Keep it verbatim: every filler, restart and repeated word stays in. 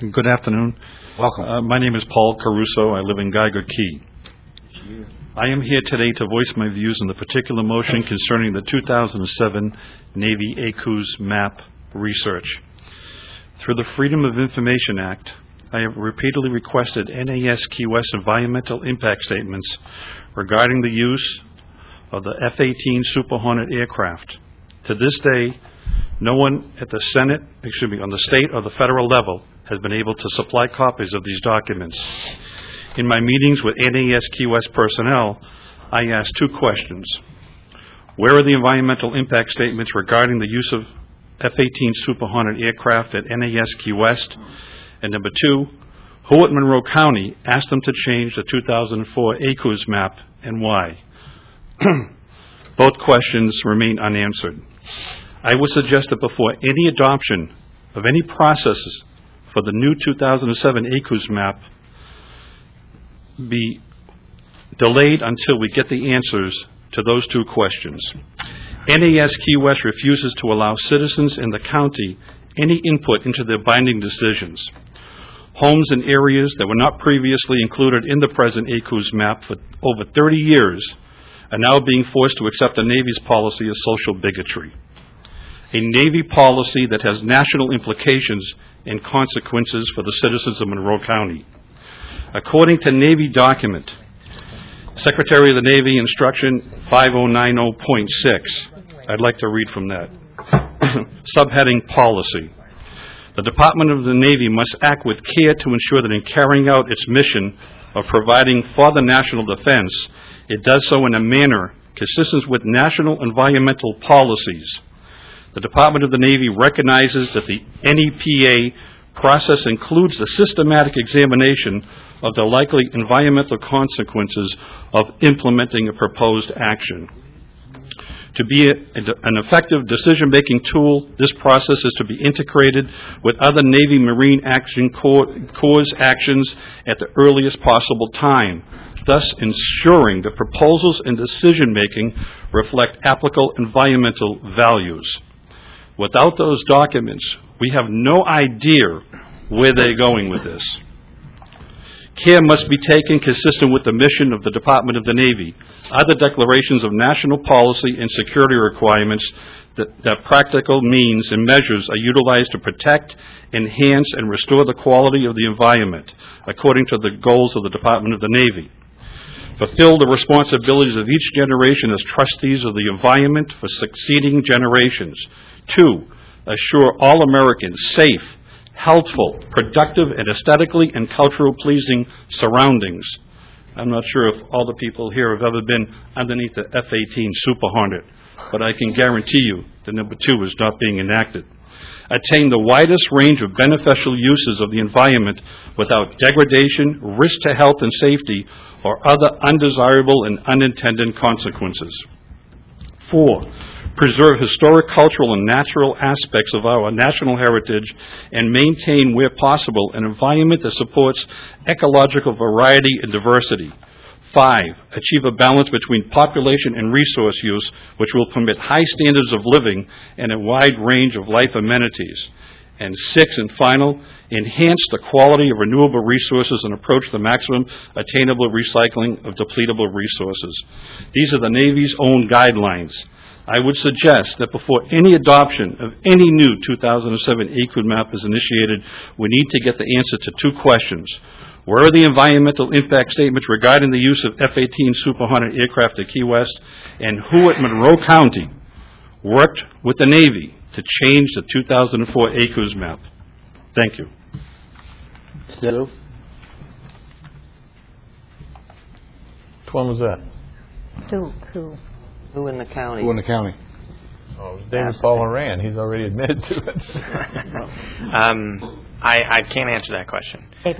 Good afternoon. Welcome. Uh, my name is Paul Caruso. I live in Geiger Key. I am here today to voice my views on the particular motion concerning the two thousand seven Navy A C U S map research. Through the Freedom of Information Act, I have repeatedly requested N A S Key West environmental impact statements regarding the use of the F eighteen Super Hornet aircraft. To this day, no one at the Senate, excuse me, on the state or the federal level has been able to supply copies of these documents. In my meetings with N A S Key West personnel, I asked two questions. Where are the environmental impact statements regarding the use of F eighteen Super Hornet aircraft at N A S Key West? And number two, who at Monroe County asked them to change the two thousand four A C U S map and why? Both questions remain unanswered. I would suggest that before any adoption of any processes for the new two thousand seven A C U S map be delayed until we get the answers to those two questions. N A S Key West refuses to allow citizens in the county any input into their binding decisions. Homes in areas that were not previously included in the present A C U S map for over thirty years are now being forced to accept the Navy's policy of social bigotry. A Navy policy that has national implications and consequences for the citizens of Monroe County. According to Navy document, Secretary of the Navy Instruction five oh nine oh point six, I'd like to read from that. Subheading Policy. The Department of the Navy must act with care to ensure that in carrying out its mission of providing for the national defense, it does so in a manner consistent with national environmental policies. The Department of the Navy recognizes that the N E P A process includes the systematic examination of the likely environmental consequences of implementing a proposed action. To be a, an effective decision-making tool, this process is to be integrated with other Navy Marine Action Corps, Corps actions at the earliest possible time, thus ensuring that proposals and decision-making reflect applicable environmental values. Without those documents, we have no idea where they're going with this. Care must be taken consistent with the mission of the Department of the Navy. Other declarations of national policy and security requirements that, that practical means and measures are utilized to protect, enhance, and restore the quality of the environment according to the goals of the Department of the Navy. Fulfill the responsibilities of each generation as trustees of the environment for succeeding generations. Two, assure all Americans safe, healthful, productive, and aesthetically and culturally pleasing surroundings. I'm not sure if all the people here have ever been underneath the F eighteen Super Hornet, but I can guarantee you that number two is not being enacted. Attain the widest range of beneficial uses of the environment without degradation, risk to health and safety, or other undesirable and unintended consequences. Four, preserve historic, cultural, and natural aspects of our national heritage and maintain, where possible, an environment that supports ecological variety and diversity. Five, achieve a balance between population and resource use, which will permit high standards of living and a wide range of life amenities. And six, and final, enhance the quality of renewable resources and approach the maximum attainable recycling of depletable resources. These are the Navy's own guidelines. I would suggest that before any adoption of any new two thousand seven A C U S map is initiated, we need to get the answer to two questions. Where are the environmental impact statements regarding the use of F eighteen Super Hornet aircraft at Key West? And who at Monroe County worked with the Navy to change the two thousand four A C U S map? Thank you. Hello. Which one was that? Who? Who? Who in the county? Who in the county? Oh, it was David Paul Moran. He's already admitted to it. um, I, I can't answer that question.